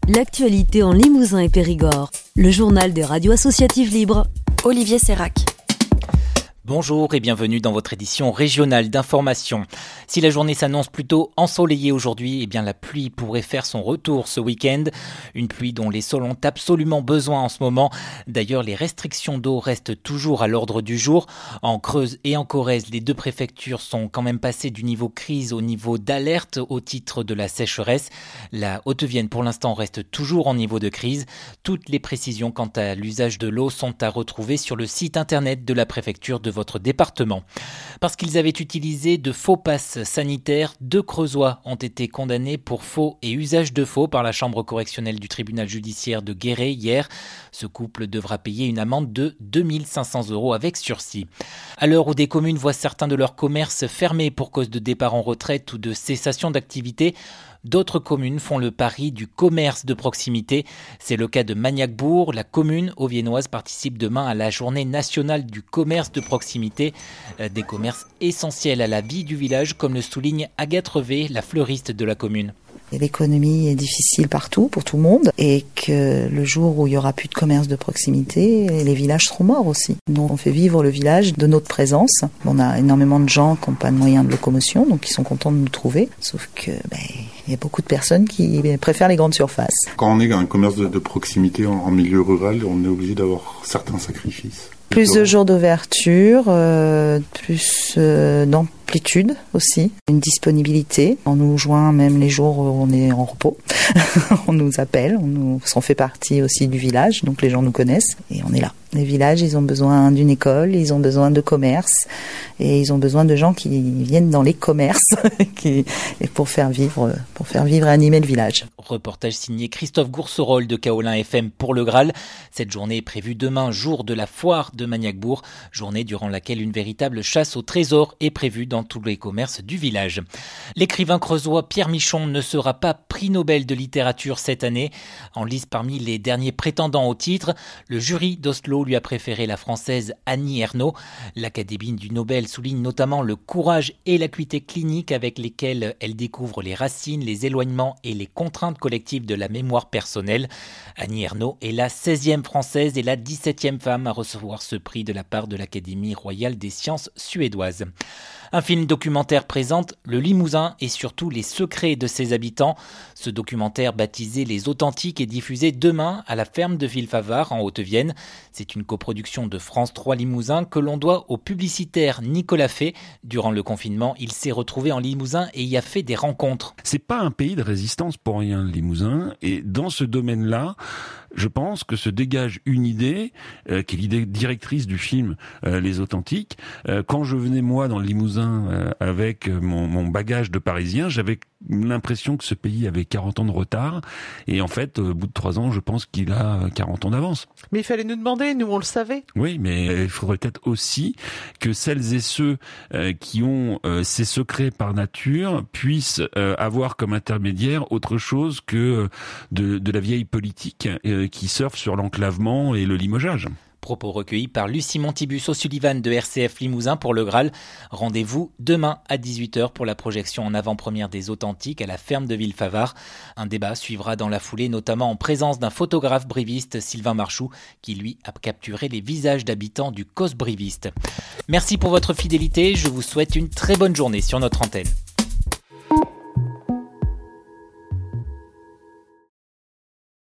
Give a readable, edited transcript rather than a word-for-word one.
L'actualité en Limousin et Périgord. Le journal des radios associatives libres. Olivier Sérac. Bonjour et bienvenue dans votre édition régionale d'information. Si la journée s'annonce plutôt ensoleillée aujourd'hui, eh bien la pluie pourrait faire son retour ce week-end. Une pluie dont les sols ont absolument besoin en ce moment. D'ailleurs, les restrictions d'eau restent toujours à l'ordre du jour. En Creuse et en Corrèze, les deux préfectures sont quand même passées du niveau crise au niveau d'alerte au titre de la sécheresse. La Haute-Vienne, pour l'instant, reste toujours en niveau de crise. Toutes les précisions quant à l'usage de l'eau sont à retrouver sur le site internet de la préfecture de votre département. Parce qu'ils avaient utilisé de faux passes sanitaires, 2 Creusois ont été condamnés pour faux et usage de faux par la chambre correctionnelle du tribunal judiciaire de Guéret hier. Ce couple devra payer une amende de 2 500 € avec sursis. À l'heure où des communes voient certains de leurs commerces fermés pour cause de départ en retraite ou de cessation d'activité, d'autres communes font le pari du commerce de proximité. C'est le cas de Magnac-Bourg. La commune auviennoise participe demain à la journée nationale du commerce de proximité. Des commerces essentiels à la vie du village, comme le souligne Agathe Revé, la fleuriste de la commune. L'économie est difficile partout, pour tout le monde, et que le jour où il y aura plus de commerce de proximité, les villages seront morts aussi. Nous, on fait vivre le village de notre présence. On a énormément de gens qui n'ont pas de moyens de locomotion, donc ils sont contents de nous trouver. Sauf que, il y a beaucoup de personnes qui préfèrent les grandes surfaces. Quand on est un commerce de proximité en milieu rural, on est obligé d'avoir certains sacrifices. Plus de jours d'ouverture, plus d'amplitude aussi, une disponibilité. On nous joint même les jours où on est en repos. On nous appelle, on fait partie aussi du village, donc les gens nous connaissent et on est là. Les villages, ils ont besoin d'une école, ils ont besoin de commerce et ils ont besoin de gens qui viennent dans les commerces pour faire vivre et animer le village. Reportage signé Christophe Gourcerol de Kaolin FM pour le Graal. Cette journée est prévue demain, jour de la foire de Magnac-Bourg, journée durant laquelle une véritable chasse au trésor est prévue dans tous les commerces du village. L'écrivain creusois Pierre Michon ne sera pas prix Nobel de littérature cette année. En lice parmi les derniers prétendants au titre, le jury d'Oslo lui a préféré la française Annie Ernaux. L'Académie du Nobel souligne notamment le courage et l'acuité clinique avec lesquels elle découvre les racines, les éloignements et les contraintes collectives de la mémoire personnelle. Annie Ernaux est la 16e française et la 17e femme à recevoir ce prix de la part de l'Académie royale des sciences suédoise. Un film documentaire présente le Limousin et surtout les secrets de ses habitants. Ce documentaire baptisé Les Authentiques est diffusé demain à la ferme de Villefavard en Haute-Vienne. C'est une coproduction de France 3 Limousin que l'on doit au publicitaire Nicolas Fay. Durant le confinement, il s'est retrouvé en Limousin et y a fait des rencontres. C'est pas un pays de résistance pour rien, le Limousin. Et dans ce domaine-là, je pense que se dégage une idée, qui est l'idée directrice du film Les Authentiques. Quand je venais moi dans le Limousin avec mon bagage de Parisien, j'avais l'impression que ce pays avait 40 ans de retard. Et en fait, au bout de 3 ans, je pense qu'il a 40 ans d'avance. Mais il fallait nous demander, nous on le savait. Oui, mais il faudrait peut-être aussi que celles et ceux qui ont ces secrets par nature puissent avoir comme intermédiaire autre chose que de la vieille politique qui surfe sur l'enclavement et le limogeage. Propos recueillis par Lucie Montibus-O'Sullivan de RCF Limousin pour le Graal. Rendez-vous demain à 18h pour la projection en avant-première des Authentiques à la ferme de Villefavard. Un débat suivra dans la foulée, notamment en présence d'un photographe briviste, Sylvain Marchou, qui lui a capturé les visages d'habitants du COS briviste. Merci pour votre fidélité, je vous souhaite une très bonne journée sur notre antenne.